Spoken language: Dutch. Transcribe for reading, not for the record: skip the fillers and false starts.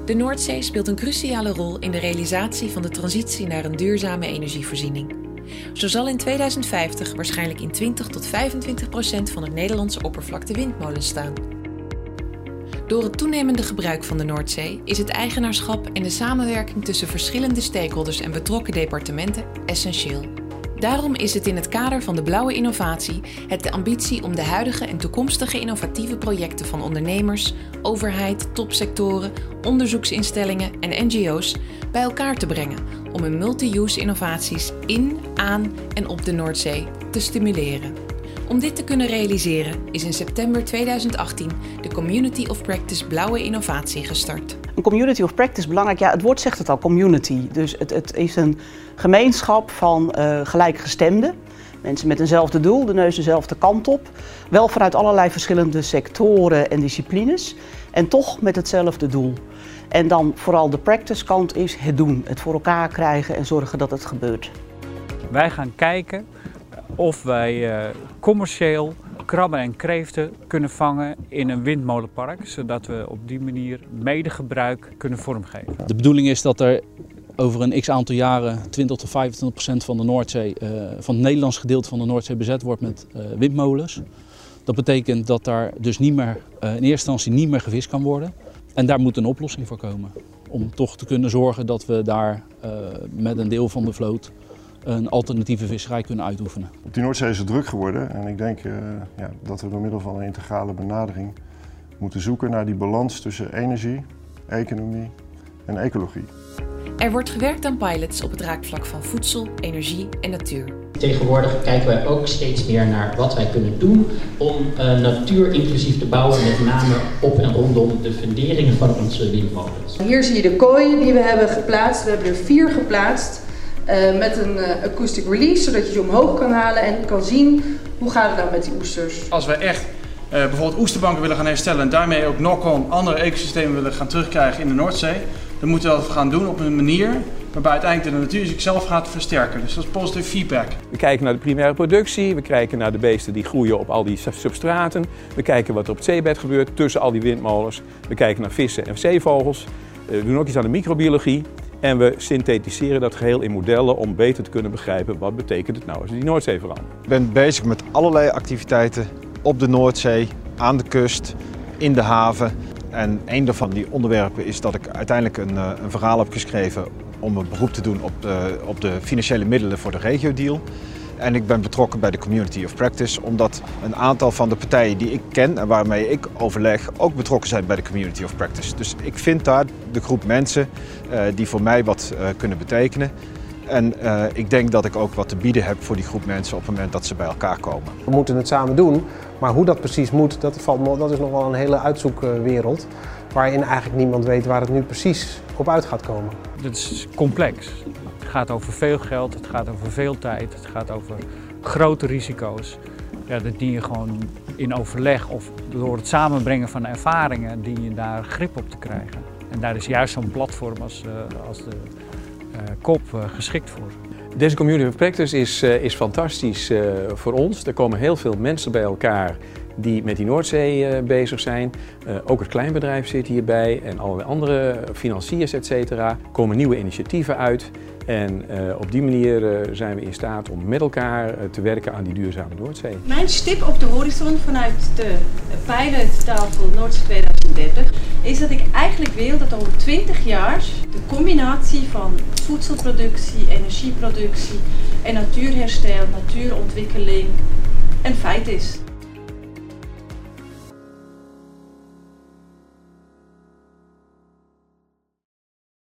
De Noordzee speelt een cruciale rol in de realisatie van de transitie naar een duurzame energievoorziening. Zo zal in 2050 waarschijnlijk in 20 tot 25% van het Nederlandse oppervlakte windmolens staan. Door het toenemende gebruik van de Noordzee is het eigenaarschap en de samenwerking tussen verschillende stakeholders en betrokken departementen essentieel. Daarom is het in het kader van de blauwe innovatie de ambitie om de huidige en toekomstige innovatieve projecten van ondernemers, overheid, topsectoren, onderzoeksinstellingen en NGO's bij elkaar te brengen om hun multi-use innovaties in, aan en op de Noordzee te stimuleren. Om dit te kunnen realiseren is in september 2018 de Community of Practice Blauwe Innovatie gestart. Een community of practice, belangrijk, ja, het woord zegt het al, community. Dus het is een gemeenschap van gelijkgestemden. Mensen met eenzelfde doel, de neus dezelfde kant op. Wel vanuit allerlei verschillende sectoren en disciplines. En toch met hetzelfde doel. En dan vooral de practice kant is het doen. Het voor elkaar krijgen en zorgen dat het gebeurt. Wij gaan kijken of wij commercieel krabben en kreeften kunnen vangen in een windmolenpark, zodat we op die manier medegebruik kunnen vormgeven. De bedoeling is dat er over een x-aantal jaren 20 tot 25% van de Noordzee, van het Nederlands gedeelte van de Noordzee bezet wordt met windmolens. Dat betekent dat daar dus niet meer, in eerste instantie niet meer gevist kan worden. En daar moet een oplossing voor komen. Om toch te kunnen zorgen dat we daar met een deel van de vloot een alternatieve visserij kunnen uitoefenen. Op die Noordzee is het druk geworden en ik denk dat we door middel van een integrale benadering moeten zoeken naar die balans tussen energie, economie en ecologie. Er wordt gewerkt aan pilots op het raakvlak van voedsel, energie en natuur. Tegenwoordig kijken wij ook steeds meer naar wat wij kunnen doen om natuur inclusief te bouwen, met name op en rondom de funderingen van onze windmolens. Hier zie je de kooien die we hebben geplaatst. We hebben er 4 geplaatst. Met een acoustic release, zodat je ze omhoog kan halen en kan zien hoe gaat het nou met die oesters. Als we echt bijvoorbeeld oesterbanken willen gaan herstellen en daarmee ook knock-on andere ecosystemen willen gaan terugkrijgen in de Noordzee, dan moeten we dat gaan doen op een manier waarbij uiteindelijk de natuur zichzelf gaat versterken. Dus dat is positieve feedback. We kijken naar de primaire productie, we kijken naar de beesten die groeien op al die substraten. We kijken wat er op het zeebed gebeurt tussen al die windmolens. We kijken naar vissen en zeevogels. We doen ook iets aan de microbiologie. En we synthetiseren dat geheel in modellen om beter te kunnen begrijpen wat betekent het nou als die Noordzee verandert. Ik ben bezig met allerlei activiteiten op de Noordzee, aan de kust, in de haven. En een van die onderwerpen is dat ik uiteindelijk een verhaal heb geschreven om een beroep te doen op de financiële middelen voor de regio-deal. En ik ben betrokken bij de Community of Practice, omdat een aantal van de partijen die ik ken en waarmee ik overleg ook betrokken zijn bij de Community of Practice. Dus ik vind daar de groep mensen die voor mij wat kunnen betekenen. En ik denk dat ik ook wat te bieden heb voor die groep mensen op het moment dat ze bij elkaar komen. We moeten het samen doen, maar hoe dat precies moet, dat is nog wel een hele uitzoekwereld. Waarin eigenlijk niemand weet waar het nu precies op uit gaat komen. Het is complex. Het gaat over veel geld, het gaat over veel tijd, het gaat over grote risico's. Ja, dat dien je gewoon in overleg of door het samenbrengen van ervaringen dien je daar grip op te krijgen. En daar is juist zo'n platform als de COP geschikt voor. Deze Community of Practice is fantastisch voor ons. Er komen heel veel mensen bij elkaar die met die Noordzee bezig zijn. Ook het kleinbedrijf zit hierbij en allerlei andere financiers, et cetera. Er komen nieuwe initiatieven uit. En op die manier zijn we in staat om met elkaar te werken aan die duurzame Noordzee. Mijn stip op de horizon vanuit de pilottafel Noordzee 2030 is dat ik eigenlijk wil dat over 20 jaar de combinatie van voedselproductie, energieproductie en natuurherstel, natuurontwikkeling een feit is.